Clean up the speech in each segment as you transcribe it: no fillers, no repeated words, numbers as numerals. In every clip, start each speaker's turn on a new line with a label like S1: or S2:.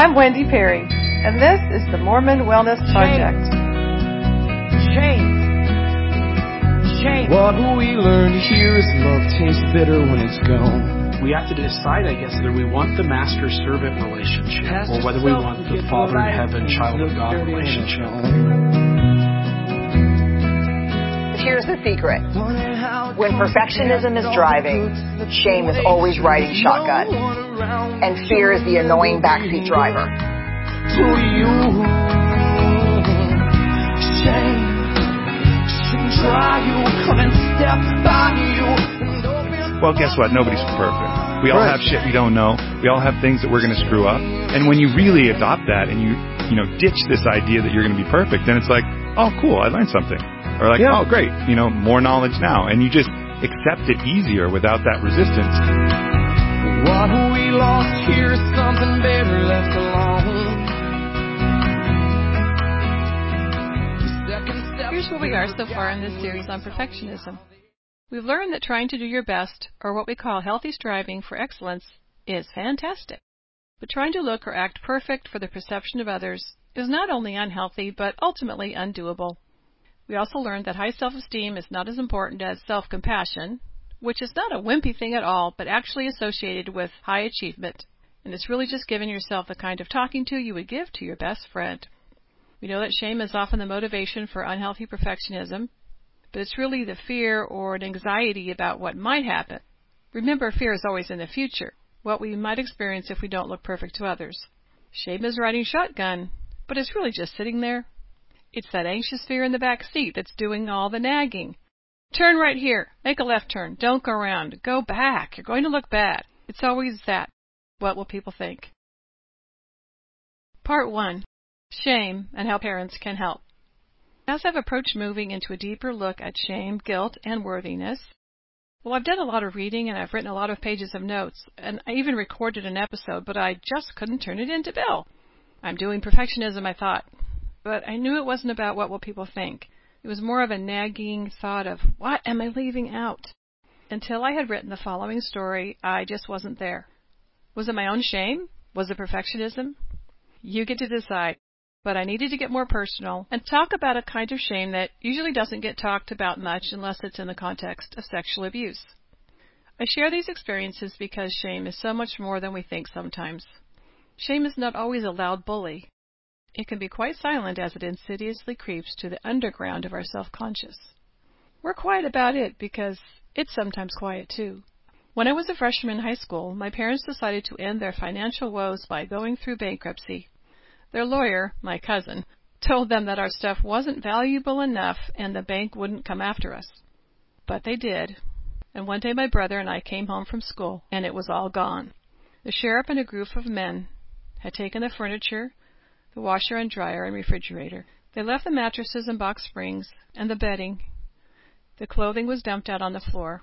S1: I'm Wendy Perry, and this is the Mormon Wellness Project.
S2: Shame. What we learned here is love tastes bitter when it's gone.
S3: We have to decide, I guess, whether we want the master-servant relationship or whether we want the Father in heaven, child of God relationship.
S4: Here's the secret. When perfectionism is driving, shame is always riding shotgun. And fear is the annoying backseat driver.
S2: To you, shame should try you, come and step by you.
S5: Well, guess what? Nobody's perfect. We all have shit we don't know. We all have things that we're going to screw up. And when you really adopt that and you ditch this idea that you're going to be perfect, then it's like, oh, cool, I learned something. Or like, oh, great, more knowledge now. And you just accept it easier without that resistance.
S2: What we lost here is something better left alone.
S6: Here's where we are so far in this series on perfectionism. We've learned that trying to do your best, or what we call healthy striving for excellence, is fantastic. But trying to look or act perfect for the perception of others is not only unhealthy, but ultimately undoable. We also learned that high self-esteem is not as important as self-compassion, which is not a wimpy thing at all, but actually associated with high achievement. And it's really just giving yourself the kind of talking to you would give to your best friend. We know that shame is often the motivation for unhealthy perfectionism, but it's really the fear or an anxiety about what might happen. Remember, fear is always in the future, what we might experience if we don't look perfect to others. Shame is riding shotgun, but it's really just sitting there. It's that anxious fear in the back seat that's doing all the nagging. Turn right here. Make a left turn. Don't go around. Go back. You're going to look bad. It's always that. What will people think? Part 1. Shame and how parents can help. As I've approached moving into a deeper look at shame, guilt, and worthiness, well, I've done a lot of reading and I've written a lot of pages of notes, and I even recorded an episode, but I just couldn't turn it into Bill. I'm doing perfectionism, I thought, but I knew it wasn't about what will people think. It was more of a nagging thought of, what am I leaving out? Until I had written the following story, I just wasn't there. Was it my own shame? Was it perfectionism? You get to decide. But I needed to get more personal and talk about a kind of shame that usually doesn't get talked about much unless it's in the context of sexual abuse. I share these experiences because shame is so much more than we think sometimes. Shame is not always a loud bully. It can be quite silent as it insidiously creeps to the underground of our self-conscious. We're quiet about it because it's sometimes quiet too. When I was a freshman in high school, my parents decided to end their financial woes by going through bankruptcy. Their lawyer, my cousin, told them that our stuff wasn't valuable enough and the bank wouldn't come after us. But they did. And one day my brother and I came home from school and it was all gone. The sheriff and a group of men had taken the furniture, the washer and dryer and refrigerator. They left the mattresses and box springs and the bedding. The clothing was dumped out on the floor.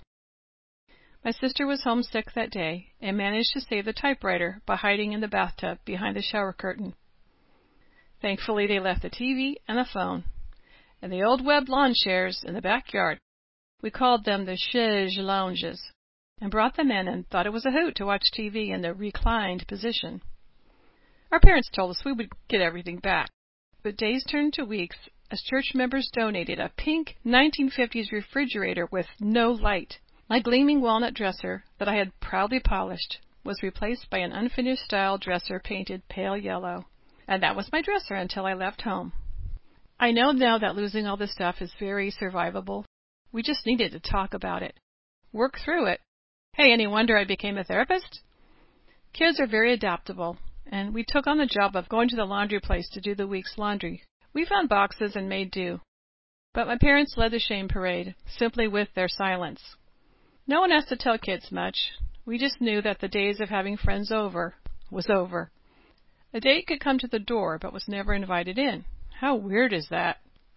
S6: My sister was homesick that day and managed to save the typewriter by hiding in the bathtub behind the shower curtain. Thankfully, they left the TV and the phone and the old web lawn chairs in the backyard. We called them the chaise lounges and brought them in and thought it was a hoot to watch TV in the reclined position. Our parents told us we would get everything back, but days turned to weeks as church members donated a pink 1950s refrigerator with no light. My gleaming walnut dresser that I had proudly polished was replaced by an unfinished style dresser painted pale yellow. And that was my dresser until I left home. I know now that losing all this stuff is very survivable. We just needed to talk about it. Work through it. Hey, any wonder I became a therapist? Kids are very adaptable, and we took on the job of going to the laundry place to do the week's laundry. We found boxes and made do. But my parents led the shame parade, simply with their silence. No one has to tell kids much. We just knew that the days of having friends over was over. A date could come to the door, but was never invited in. How weird is that?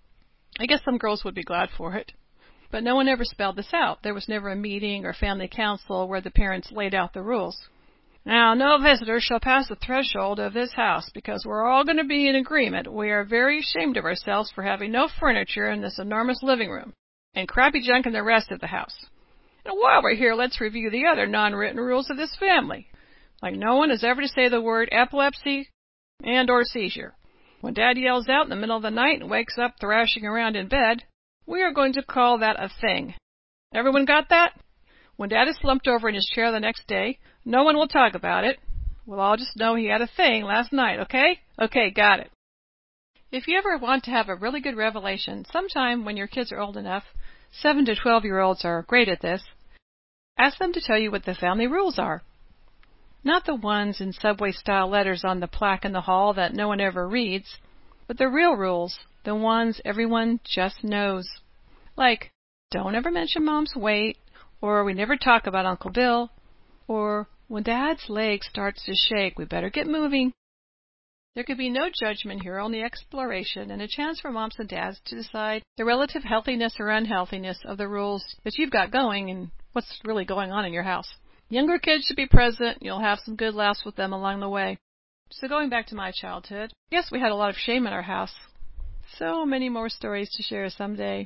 S6: I guess some girls would be glad for it. But no one ever spelled this out. There was never a meeting or family council where the parents laid out the rules. Now, no visitor shall pass the threshold of this house because we're all going to be in agreement. We are very ashamed of ourselves for having no furniture in this enormous living room and crappy junk in the rest of the house. And while we're here, let's review the other non-written rules of this family. Like no one is ever to say the word epilepsy, and or seizure. When Dad yells out in the middle of the night and wakes up thrashing around in bed, we are going to call that a thing. Everyone got that? When Dad is slumped over in his chair the next day, no one will talk about it. We'll all just know he had a thing last night, okay? Okay, got it. If you ever want to have a really good revelation, sometime when your kids are old enough, 7 to 12-year-olds are great at this, ask them to tell you what the family rules are. Not the ones in subway-style letters on the plaque in the hall that no one ever reads, but the real rules, the ones everyone just knows. Like, don't ever mention Mom's weight, or we never talk about Uncle Bill, or when Dad's leg starts to shake, we better get moving. There could be no judgment here, only exploration and a chance for moms and dads to decide the relative healthiness or unhealthiness of the rules that you've got going and what's really going on in your house. Younger kids should be present. You'll have some good laughs with them along the way. So going back to my childhood, yes, we had a lot of shame in our house. So many more stories to share someday.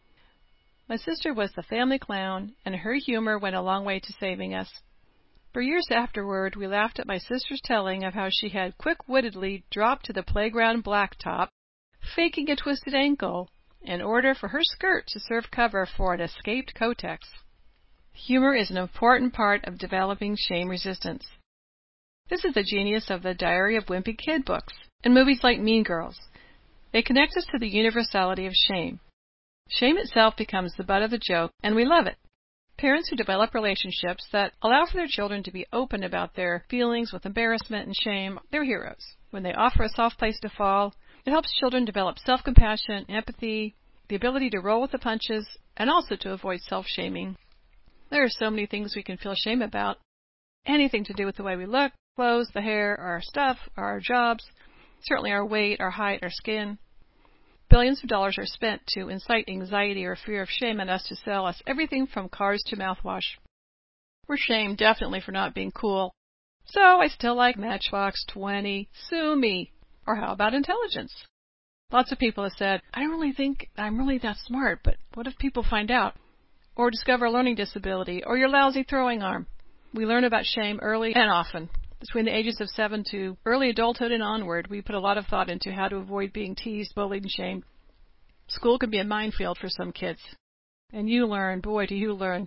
S6: My sister was the family clown, and her humor went a long way to saving us. For years afterward, we laughed at my sister's telling of how she had quick-wittedly dropped to the playground blacktop, faking a twisted ankle, in order for her skirt to serve cover for an escaped Kotex. Humor is an important part of developing shame resistance. This is the genius of the Diary of Wimpy Kid books and movies like Mean Girls. They connect us to the universality of shame. Shame itself becomes the butt of the joke, and we love it. Parents who develop relationships that allow for their children to be open about their feelings with embarrassment and shame, they're heroes. When they offer a soft place to fall, it helps children develop self-compassion, empathy, the ability to roll with the punches, and also to avoid self-shaming. There are so many things we can feel shame about. Anything to do with the way we look, clothes, the hair, our stuff, our jobs, certainly our weight, our height, our skin. Billions of dollars are spent to incite anxiety or fear of shame in us to sell us everything from cars to mouthwash. We're shamed definitely for not being cool. So I still like Matchbox 20, sue me. Or how about intelligence? Lots of people have said, I don't really think I'm really that smart, but what if people find out? Or discover a learning disability, or your lousy throwing arm. We learn about shame early and often. Between the ages of 7 to early adulthood and onward, we put a lot of thought into how to avoid being teased, bullied, and shamed. School can be a minefield for some kids. And you learn, boy, do you learn.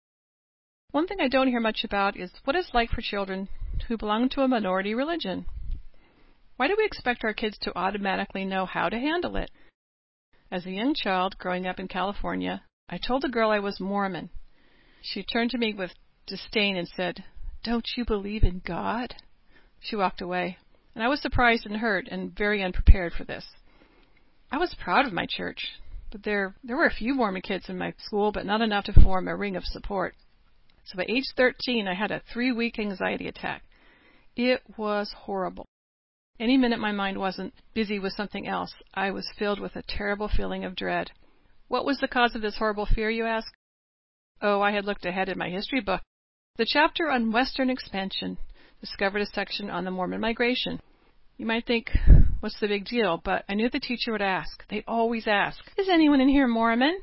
S6: One thing I don't hear much about is what it's like for children who belong to a minority religion. Why do we expect our kids to automatically know how to handle it? As a young child growing up in California, I told a girl I was Mormon. She turned to me with disdain and said, Don't you believe in God? She walked away, and I was surprised and hurt and very unprepared for this. I was proud of my church, but there were a few Mormon kids in my school, but not enough to form a ring of support. So by age 13, I had a 3-week anxiety attack. It was horrible. Any minute my mind wasn't busy with something else, I was filled with a terrible feeling of dread. What was the cause of this horrible fear, you ask? Oh, I had looked ahead in my history book. The chapter on Western expansion discovered a section on the Mormon migration. You might think, what's the big deal? But I knew the teacher would ask. They always ask, is anyone in here Mormon?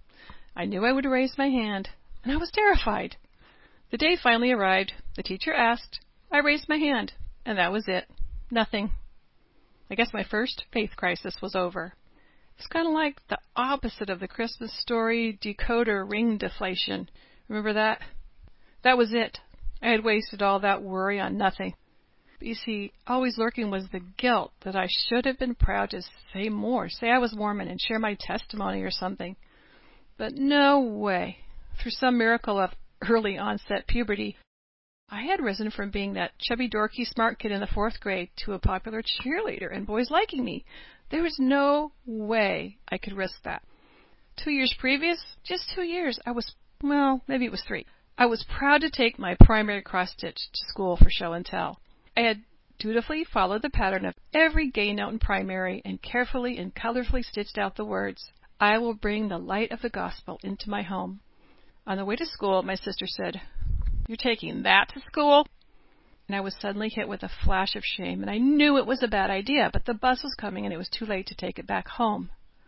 S6: I knew I would raise my hand, and I was terrified. The day finally arrived. The teacher asked. I raised my hand, and that was it. Nothing. I guess my first faith crisis was over. It's kind of like the opposite of the Christmas Story decoder ring deflation. Remember that? That was it. I had wasted all that worry on nothing. But you see, always lurking was the guilt that I should have been proud to say more, say I was Mormon and share my testimony or something. But no way. Through some miracle of early onset puberty, I had risen from being that chubby, dorky, smart kid in the 4th grade to a popular cheerleader and boys liking me. There was no way I could risk that. 2 years previous, just 2 years, maybe it was 3. I was proud to take my primary cross-stitch to school for show and tell. I had dutifully followed the pattern of every gay note in primary and carefully and colorfully stitched out the words, I will bring the light of the gospel into my home. On the way to school, my sister said, You're taking that to school? And I was suddenly hit with a flash of shame, and I knew it was a bad idea, but the bus was coming and it was too late to take it back home.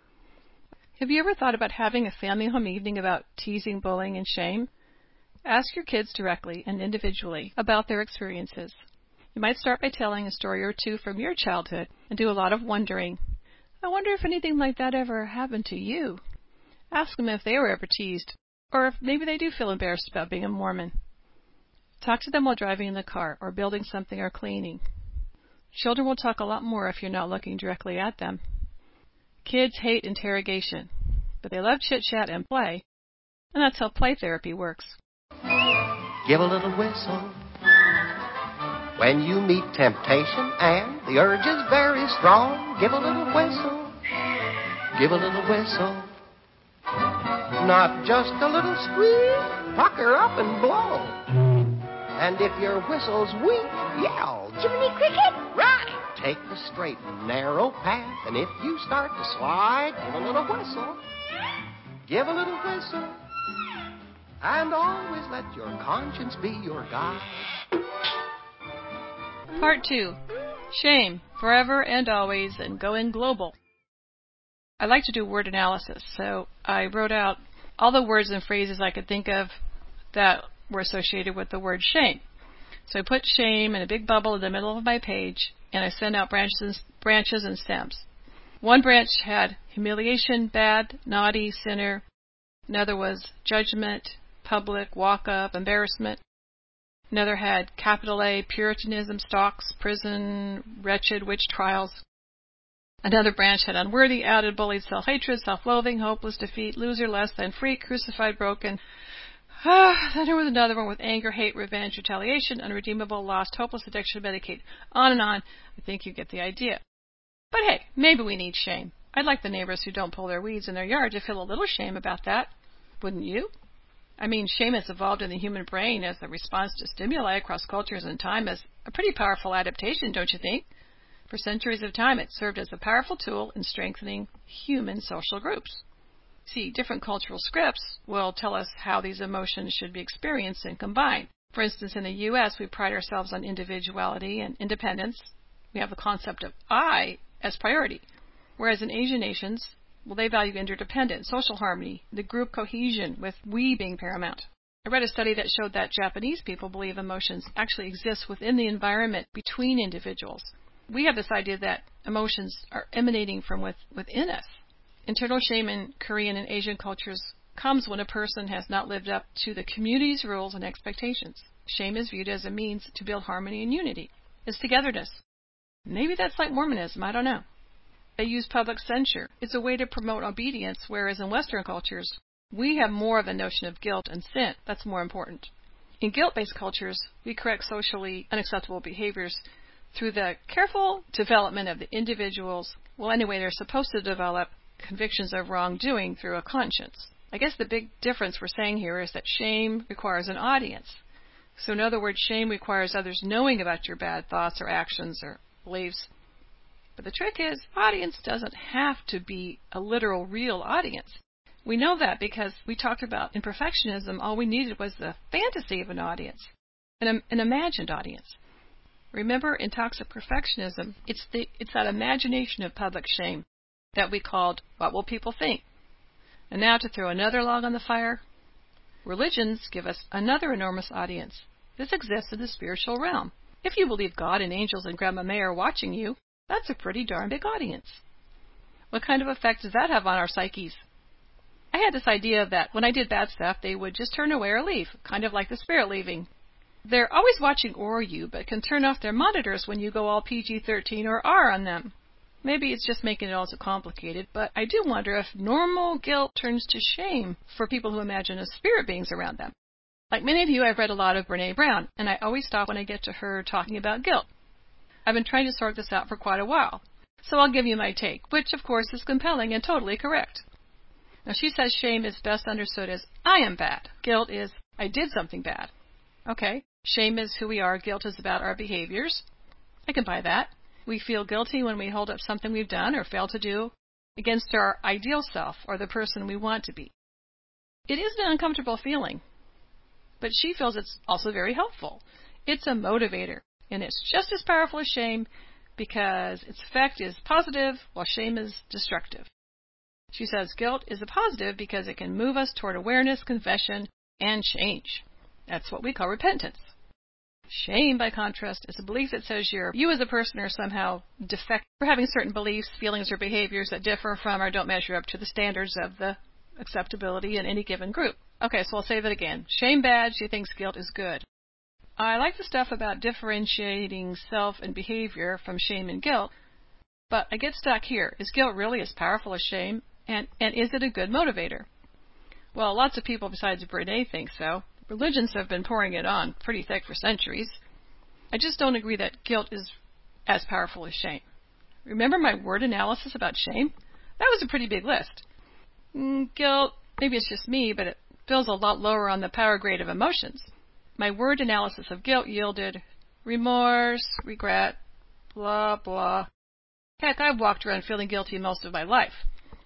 S6: Have you ever thought about having a family home evening about teasing, bullying, and shame? Ask your kids directly and individually about their experiences. You might start by telling a story or two from your childhood and do a lot of wondering. I wonder if anything like that ever happened to you. Ask them if they were ever teased, or if maybe they do feel embarrassed about being a Mormon. Talk to them while driving in the car or building something or cleaning. Children will talk a lot more if you're not looking directly at them. Kids hate interrogation, but they love chit-chat and play, and that's how play therapy works.
S7: Give a little whistle when you meet temptation and the urge is very strong. Give a little whistle. Give a little whistle. Not just a little squeak. Pucker up and blow. And if your whistle's weak, yell, Jiminy Cricket! Right! Take the straight and narrow path, and if you start to slide, give a little whistle. Give a little whistle. And always let your conscience be your guide.
S6: Part 2. Shame, forever and always, and going global. I like to do word analysis, so I wrote out all the words and phrases I could think of that were associated with the word shame. So I put shame in a big bubble in the middle of my page, and I sent out branches and stems. One branch had humiliation, bad, naughty, sinner. Another was judgment, public, walk-up, embarrassment. Another had capital A, Puritanism, stocks, prison, wretched, witch trials. Another branch had unworthy, outed, bullied, self-hatred, self-loathing, hopeless, defeat, loser, less than, freak, crucified, broken. Then there was another one with anger, hate, revenge, retaliation, unredeemable, lost, hopeless, addiction, Medicaid, on and on. I think you get the idea. But hey, maybe we need shame. I'd like the neighbors who don't pull their weeds in their yard to feel a little shame about that. Wouldn't you? I mean, shame has evolved in the human brain as a response to stimuli across cultures and time as a pretty powerful adaptation, don't you think? For centuries of time, it served as a powerful tool in strengthening human social groups. See, different cultural scripts will tell us how these emotions should be experienced and combined. For instance, in the U.S., we pride ourselves on individuality and independence. We have the concept of I as priority, whereas in Asian nations, well, they value interdependence, social harmony, the group cohesion, with we being paramount. I read a study that showed that Japanese people believe emotions actually exist within the environment between individuals. We have this idea that emotions are emanating from within us. Internal shame in Korean and Asian cultures comes when a person has not lived up to the community's rules and expectations. Shame is viewed as a means to build harmony and unity. It's togetherness. Maybe that's like Mormonism, I don't know. They use public censure. It's a way to promote obedience, whereas in Western cultures, we have more of a notion of guilt and sin. That's more important. In guilt-based cultures, we correct socially unacceptable behaviors through the careful development of the individuals. Well, anyway, they're supposed to develop convictions of wrongdoing through a conscience. I guess the big difference we're saying here is that shame requires an audience. So in other words, shame requires others knowing about your bad thoughts or actions or beliefs. But the trick is, audience doesn't have to be a literal, real audience. We know that because we talked about in perfectionism, all we needed was the fantasy of an audience, an imagined audience. Remember, in toxic perfectionism, it's that imagination of public shame that we called, what will people think? And now to throw another log on the fire, religions give us another enormous audience. This exists in the spiritual realm. If you believe God and angels and Grandma May are watching you, that's a pretty darn big audience. What kind of effect does that have on our psyches? I had this idea that when I did bad stuff, they would just turn away or leave, kind of like the spirit leaving. They're always watching over you, but can turn off their monitors when you go all PG-13 or R on them. Maybe it's just making it all so complicated, but I do wonder if normal guilt turns to shame for people who imagine as spirit beings around them. Like many of you, I've read a lot of Brené Brown, and I always stop when I get to her talking about guilt. I've been trying to sort this out for quite a while, so I'll give you my take, which of course is compelling and totally correct. Now she says shame is best understood as I am bad. Guilt is I did something bad. Okay, shame is who we are, guilt is about our behaviors. I can buy that. We feel guilty when we hold up something we've done or failed to do against our ideal self or the person we want to be. It is an uncomfortable feeling, but she feels it's also very helpful. It's a motivator. And it's just as powerful as shame because its effect is positive while shame is destructive. She says guilt is a positive because it can move us toward awareness, confession, and change. That's what we call repentance. Shame, by contrast, is a belief that says you as a person are somehow defective for having certain beliefs, feelings, or behaviors that differ from or don't measure up to the standards of the acceptability in any given group. Okay, so I'll say that again. Shame bad, she thinks guilt is good. I like the stuff about differentiating self and behavior from shame and guilt, but I get stuck here. Is guilt really as powerful as shame? And is it a good motivator? Well, lots of people besides Brene think so. Religions have been pouring it on pretty thick for centuries. I just don't agree that guilt is as powerful as shame. Remember my word analysis about shame? That was a pretty big list. Guilt, maybe it's just me, but it feels a lot lower on the power grade of emotions. My word analysis of guilt yielded remorse, regret, blah, blah. Heck, I've walked around feeling guilty most of my life.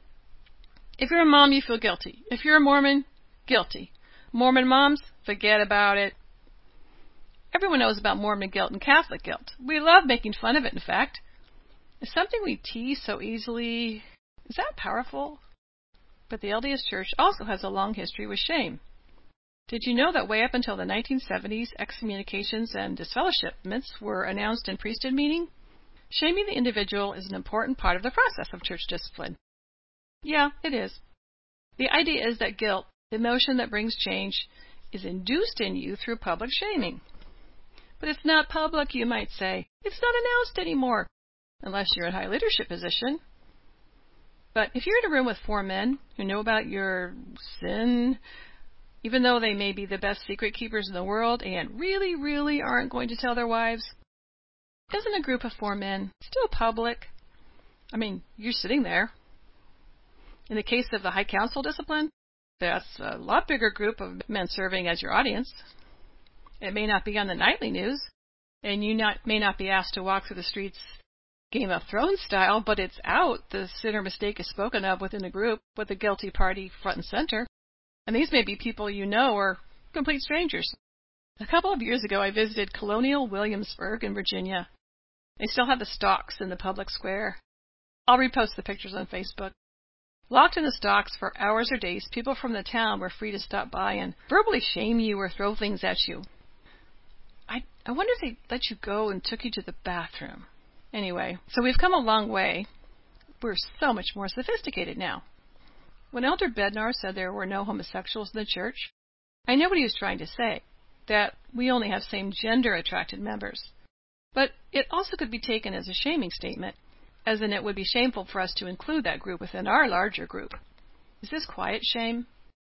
S6: If you're a mom, you feel guilty. If you're a Mormon, guilty. Mormon moms, forget about it. Everyone knows about Mormon guilt and Catholic guilt. We love making fun of it, in fact. It's something we tease so easily. Is that powerful? But the LDS Church also has a long history with shame. Did you know that way up until the 1970s, excommunications and disfellowshipments were announced in priesthood meeting? Shaming the individual is an important part of the process of church discipline. Yeah, it is. The idea is that guilt, the emotion that brings change, is induced in you through public shaming. But it's not public, you might say. It's not announced anymore, unless you're in a high leadership position. But if you're in a room with 4 men who know about your sin, even though they may be the best secret keepers in the world and really, really aren't going to tell their wives, isn't a group of 4 men still public? I mean, you're sitting there. In the case of the High Council discipline, that's a lot bigger group of men serving as your audience. It may not be on the nightly news, and you may not be asked to walk through the streets Game of Thrones style, but it's out. The sin or mistake is spoken of within the group with the guilty party front and center. And these may be people you know or complete strangers. A couple of years ago, I visited Colonial Williamsburg in Virginia. They still have the stocks in the public square. I'll repost the pictures on Facebook. Locked in the stocks for hours or days, people from the town were free to stop by and verbally shame you or throw things at you. I wonder if they let you go and took you to the bathroom. Anyway, so we've come a long way. We're so much more sophisticated now. When Elder Bednar said there were no homosexuals in the church, I know what he was trying to say, that we only have same-gender attracted members. But it also could be taken as a shaming statement, as in it would be shameful for us to include that group within our larger group. Is this quiet shame?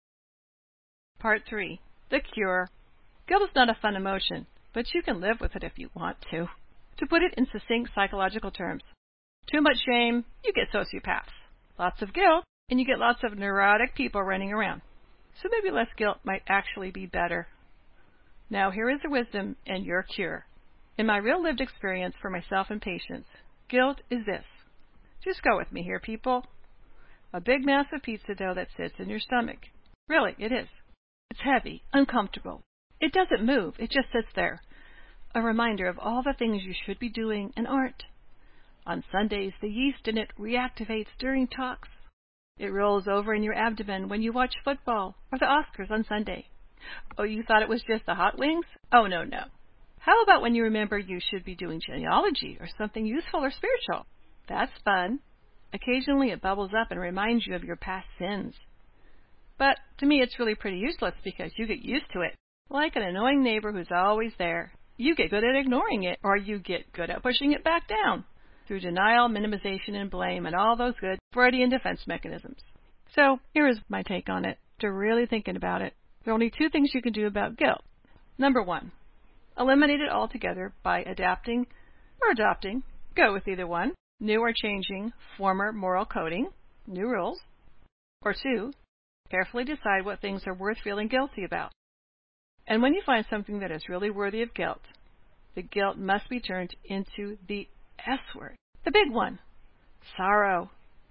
S6: Part 3. The cure. Guilt is not a fun emotion, but you can live with it if you want to. To put it in succinct psychological terms, too much shame, you get sociopaths. Lots of guilt, and you get lots of neurotic people running around. So maybe less guilt might actually be better. Now here is the wisdom and your cure. In my real lived experience for myself and patients, guilt is this. Just go with me here, people. A big mass of pizza dough that sits in your stomach. Really, it is. It's heavy, uncomfortable. It doesn't move, it just sits there. A reminder of all the things you should be doing and aren't. On Sundays, the yeast in it reactivates during talks. It rolls over in your abdomen when you watch football or the Oscars on Sunday. Oh, you thought it was just the hot wings? Oh, no. How about when you remember you should be doing genealogy or something useful or spiritual? That's fun. Occasionally it bubbles up and reminds you of your past sins. But to me it's really pretty useless because you get used to it. Like an annoying neighbor who's always there. You get good at ignoring it, or you get good at pushing it back down through denial, minimization, and blame, and all those good Freudian defense mechanisms. So here is my take on it. After really thinking about it, there are only 2 things you can do about guilt. Number 1, eliminate it altogether by adapting or adopting, go with either one, new or changing former moral coding, new rules. Or 2, carefully decide what things are worth feeling guilty about. And when you find something that is really worthy of guilt, the guilt must be turned into the S word, the big one, sorrow.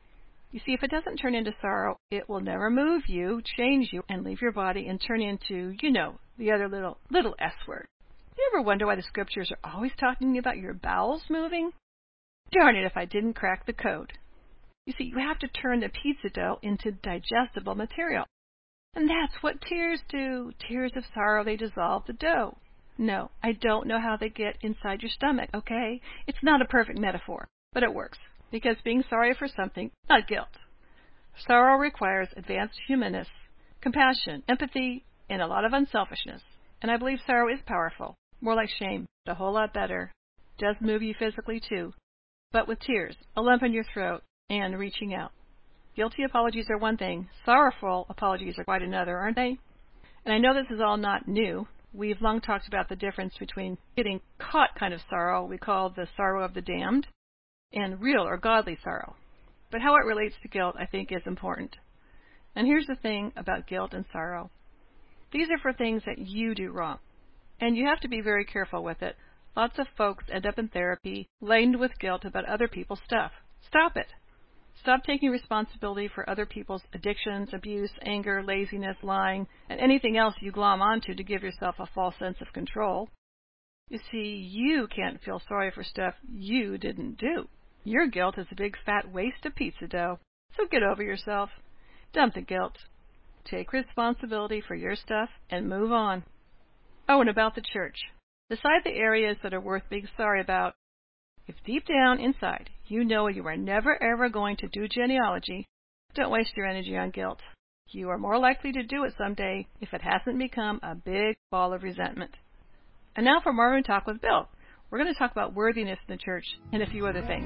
S6: You see, if it doesn't turn into sorrow, it will never move you, change you, and leave your body and turn into, the other little S word. You ever wonder why the scriptures are always talking about your bowels moving? Darn it if I didn't crack the code. You see, you have to turn the pizza dough into digestible material. And that's what tears do. Tears of sorrow, they dissolve the dough. No, I don't know how they get inside your stomach, okay? It's not a perfect metaphor, but it works. Because being sorry for something, not guilt. Sorrow requires advanced humanness, compassion, empathy, and a lot of unselfishness. And I believe sorrow is powerful, more like shame, but a whole lot better. Does move you physically too, but with tears, a lump in your throat, and reaching out. Guilty apologies are one thing, sorrowful apologies are quite another, aren't they? And I know this is all not new. We've long talked about the difference between getting caught kind of sorrow, we call the sorrow of the damned, and real or godly sorrow. But how it relates to guilt, I think, is important. And here's the thing about guilt and sorrow. These are for things that you do wrong. And you have to be very careful with it. Lots of folks end up in therapy laden with guilt about other people's stuff. Stop it. Stop taking responsibility for other people's addictions, abuse, anger, laziness, lying, and anything else you glom onto to give yourself a false sense of control. You see, you can't feel sorry for stuff you didn't do. Your guilt is a big fat waste of pizza dough. So get over yourself. Dump the guilt. Take responsibility for your stuff and move on. Oh, and about the church. Decide the areas that are worth being sorry about. If deep down inside you know you are never ever going to do genealogy, don't waste your energy on guilt. You are more likely to do it someday if it hasn't become a big ball of resentment. And now for Mormon Talk with Bill. We're going to talk about worthiness in the church and a few other things.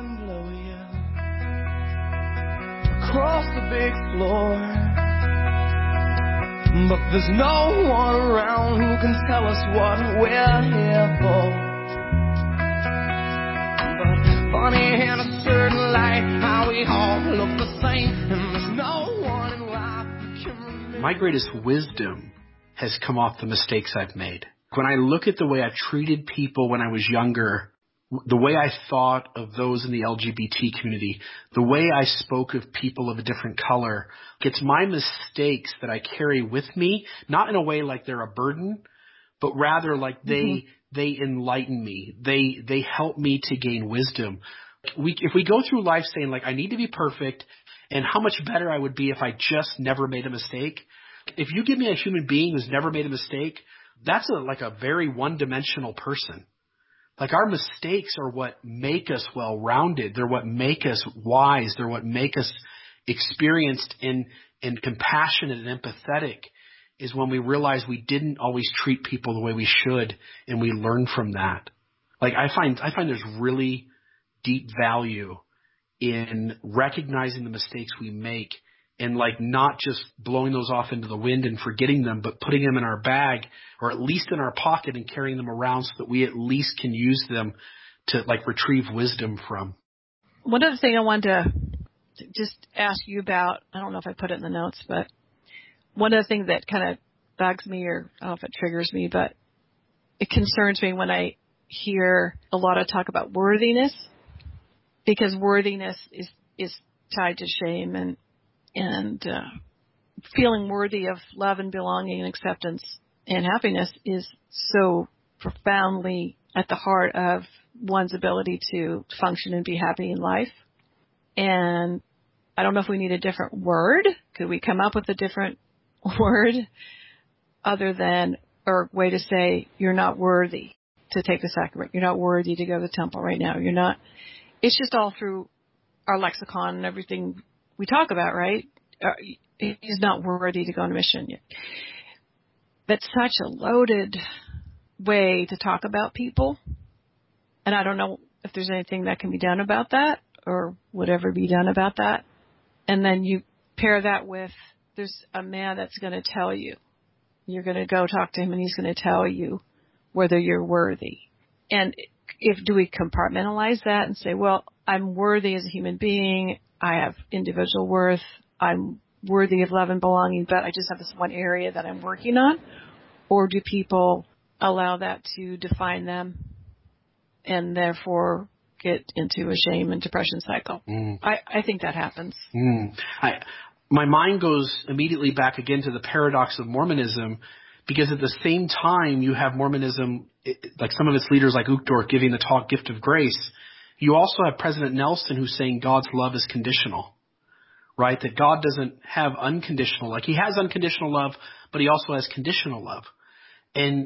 S2: Across the big floor, but there's no one around who can tell us what we're here for. But funny in a certain light, how we all look the same, and there's no one in life who can remember.
S3: My greatest wisdom has come off the mistakes I've made. When I look at the way I treated people when I was younger, the way I thought of those in the LGBT community, the way I spoke of people of a different color, it's my mistakes that I carry with me, not in a way like they're a burden, but rather like they enlighten me. They help me to gain wisdom. If we go through life saying like, I need to be perfect and how much better I would be if I just never made a mistake. If you give me a human being who's never made a mistake, that's like a very one-dimensional person. Like our mistakes are what make us well-rounded. They're what make us wise. They're what make us experienced and compassionate and empathetic, is when we realize we didn't always treat people the way we should, and we learn from that. Like I find there's really deep value in recognizing the mistakes we make and like not just blowing those off into the wind and forgetting them, but putting them in our bag or at least in our pocket and carrying them around so that we at least can use them to like retrieve wisdom from.
S6: One other thing I wanted to just ask you about, I don't know if I put it in the notes, but one of the things that kind of bugs me, or I don't know if it triggers me, but it concerns me when I hear a lot of talk about worthiness, because worthiness is tied to shame and feeling worthy of love and belonging and acceptance and happiness is so profoundly at the heart of one's ability to function and be happy in life. And I don't know if we need a different word. Could we come up with a different word other than, or way to say you're not worthy to take the sacrament. You're not worthy to go to the temple right now. You're not. It's just all through our lexicon and everything we talk about, right? He's not worthy to go on a mission yet. That's such a loaded way to talk about people. And I don't know if there's anything that can be done about that or would ever be done about that. And then you pair that with, there's a man that's going to tell you. You're going to go talk to him and he's going to tell you whether you're worthy. And do we compartmentalize that and say, well, I'm worthy as a human being. I have individual worth. I'm worthy of love and belonging, but I just have this one area that I'm working on? Or do people allow that to define them and therefore get into a shame and depression cycle? I think that happens.
S3: My mind goes immediately back again to the paradox of Mormonism, because at the same time you have Mormonism, like some of its leaders like Uchtdorf giving the talk Gift of Grace, you also have President Nelson who's saying God's love is conditional, right? That God doesn't have unconditional, like he has unconditional love, but he also has conditional love. And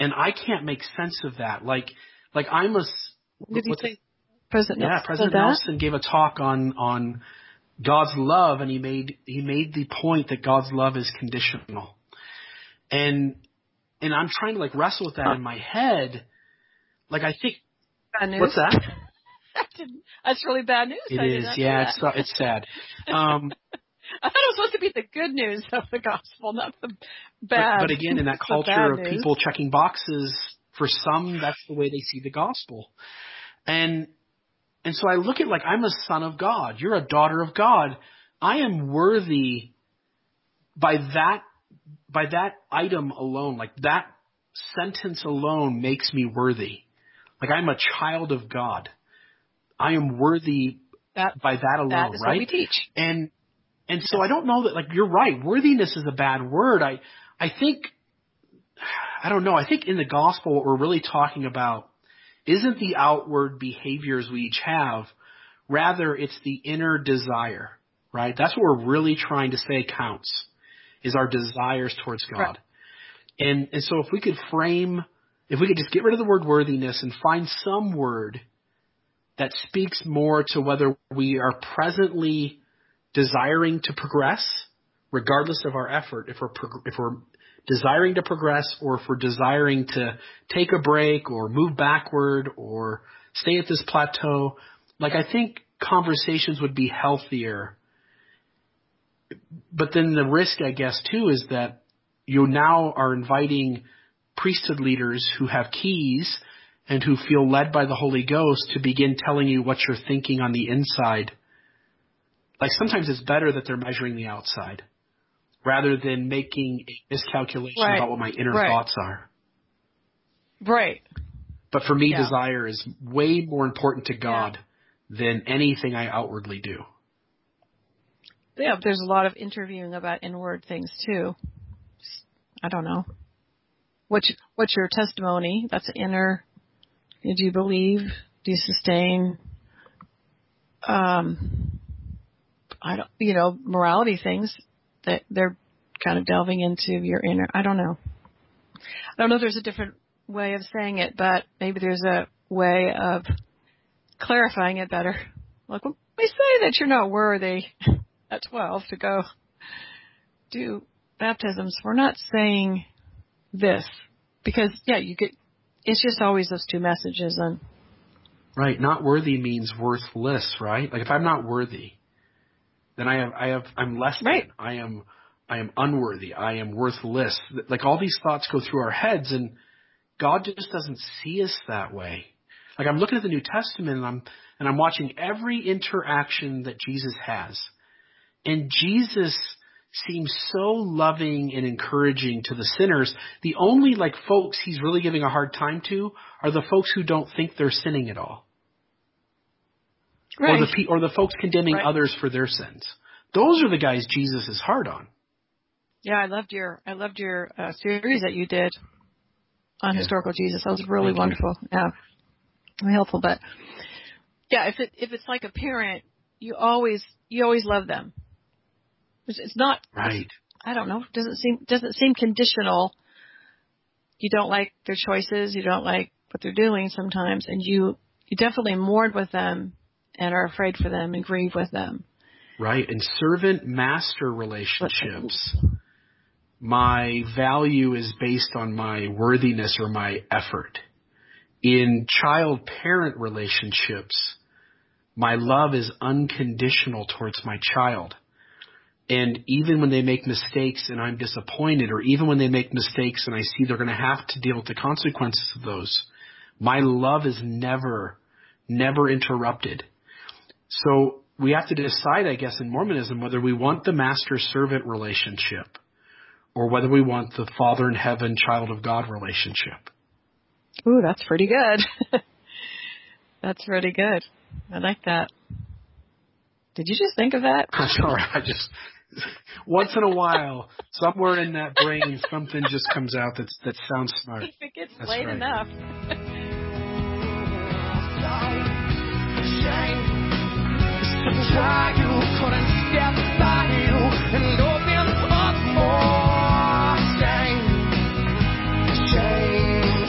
S3: And I can't make sense of that. Like I'm a.
S6: Did you say President Nelson?
S3: Yeah, President Nelson gave a talk on God's love, and he made the point that God's love is conditional. And I'm trying to like wrestle with that in my head. Like I think.
S6: Bad news.
S3: What's that?
S6: That's really bad news.
S3: It is. Yeah, it's sad.
S6: I thought it was supposed to be the good news of the gospel, not the bad.
S3: But again, in that culture of people checking boxes, for some, that's the way they see the gospel. And so I look at like, I'm a son of God. You're a daughter of God. I am worthy by that item alone. Like that sentence alone makes me worthy. Like I'm a child of God. I am worthy by that alone,
S6: that is
S3: right?
S6: What we teach.
S3: And so I don't know that, like, you're right. Worthiness is a bad word. I think, I don't know. I think in the gospel, what we're really talking about isn't the outward behaviors we each have. Rather, it's the inner desire, right? That's what we're really trying to say counts, is our desires towards God. Right. And so if we could just get rid of the word worthiness and find some word that speaks more to whether we are presently desiring to progress, regardless of our effort, if we're desiring to progress or if we're desiring to take a break or move backward or stay at this plateau, like I think conversations would be healthier. But then the risk, I guess, too, is that you now are inviting priesthood leaders who have keys and who feel led by the Holy Ghost to begin telling you what you're thinking on the inside. Like sometimes it's better that they're measuring the outside rather than making a miscalculation about what my inner thoughts are. Right. But for me, desire is way more important to God than anything I outwardly do.
S6: Yeah, there's a lot of interviewing about inward things too. I don't know. What's your testimony? That's inner. Do you believe? Do you sustain? Morality things that they're kind of delving into your inner. I don't know. I don't know if there's a different way of saying it, but maybe there's a way of clarifying it better. Like when we say that you're not worthy at 12 to go do baptisms, we're not saying this because it's just always those two messages. And
S3: right, not worthy means worthless, right? Like if I'm not worthy, then I'm less than. Right. I am unworthy. I am worthless. Like all these thoughts go through our heads, and God just doesn't see us that way. Like I'm looking at the New Testament, and I'm watching every interaction that Jesus has, and Jesus seems so loving and encouraging to the sinners. The only folks he's really giving a hard time to are the folks who don't think they're sinning at all. Right. Or the folks condemning others for their sins. Those are the guys Jesus is hard on.
S6: Yeah, I loved your series that you did on historical Jesus. That was really wonderful. Yeah, really helpful. But yeah, if it's like a parent, you always love them. It's not right. I don't know. Doesn't seem conditional. You don't like their choices. You don't like what they're doing sometimes, and you definitely mourn with them and are afraid for them and grieve with them.
S3: Right. And servant-master relationships, my value is based on my worthiness or my effort. In child-parent relationships, my love is unconditional towards my child. And even when they make mistakes and I'm disappointed, or even when they make mistakes and I see they're going to have to deal with the consequences of those, my love is never interrupted. So we have to decide, I guess, in Mormonism, whether we want the master-servant relationship or whether we want the Father in heaven, child of God relationship.
S6: Ooh, that's pretty good. That's pretty good. I like that. Did you just think of that?
S3: Sorry, once in a while, somewhere in that brain, something just comes out that sounds smart.
S6: If it gets late enough.
S2: Try you couldn't step by you and open up more shame.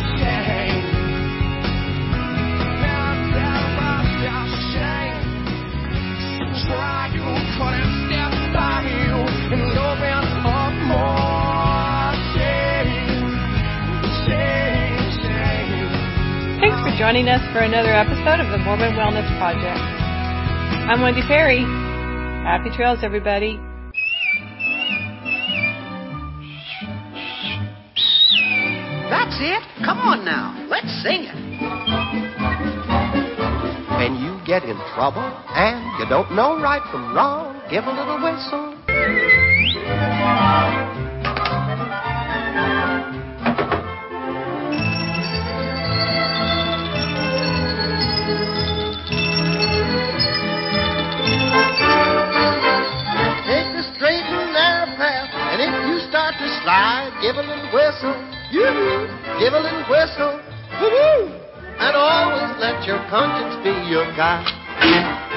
S6: joining us for another episode of the Mormon Wellness Project. I'm Wendy Perry. Happy trails, everybody.
S7: That's it. Come on now. Let's sing it. When you get in trouble and you don't know right from wrong, give a little whistle. Slide, give a little whistle, yoo-hoo, give a little whistle, woo-hoo, and always let your conscience be your guide.